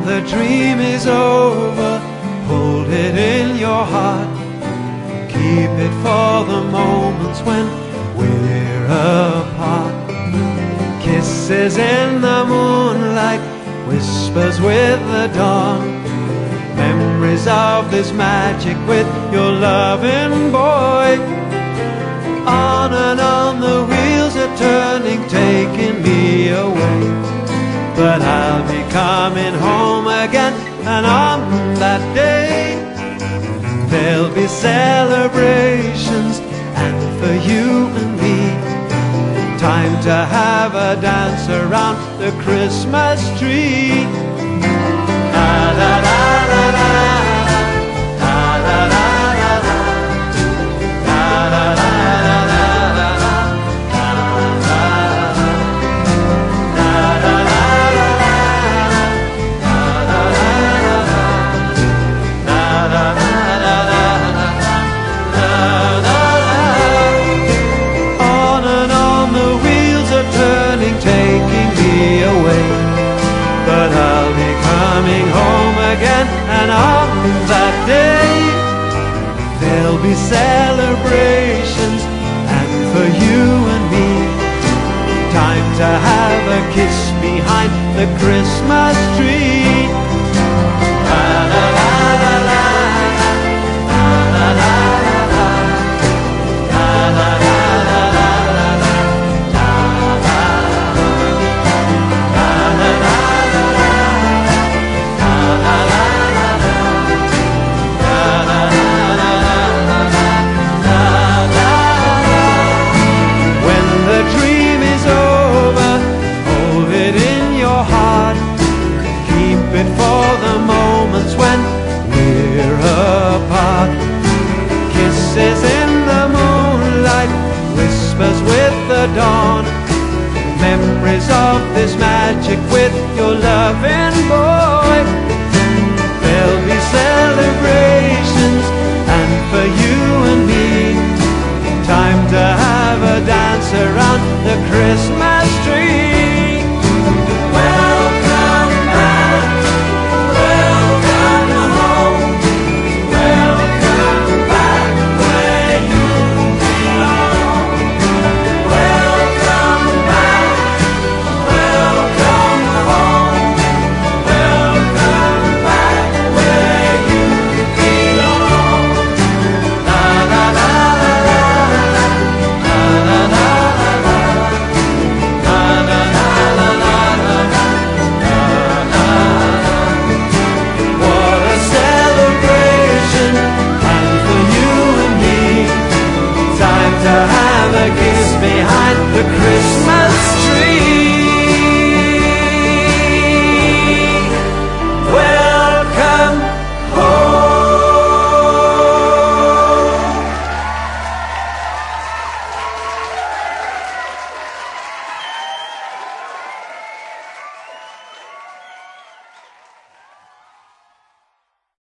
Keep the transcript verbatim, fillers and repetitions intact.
the dream is over, hold it in your heart. Keep it for the moments when we're apart. Kisses in the moonlight, whispers with the dawn. Memories of this magic with your loving boy. On and on the wheels are turning, taking me away. But I'll be coming home again, and on that day there'll be celebrations, and for you and me, time to have a dance around the Christmas tree. La la la la la, la la la la la, la la la la la, la la la la. On and on the wheels are turning, taking me away. But I'll be coming home again, and on that day there'll be celebrations, and for you and me, time to have a kiss behind the Christmas tree. La la la la la, la la la la la, la la la la la, la la la la. When the dream is over, hold it in your heart. Keep it for the moments when we're apart. Kisses in the moonlight, whispers with the dawn. Memories of this magic with your loving boy. There'll be celebrations, and for you and me, time to have a dance around the Christmas tree. Welcome back, welcome home, welcome back where you belong. Welcome back, welcome home, welcome back where you belong. La la la la la, la la la la la, la la la la la la, la la. What a celebration, and for you and me, time to have a kiss behind the Christmas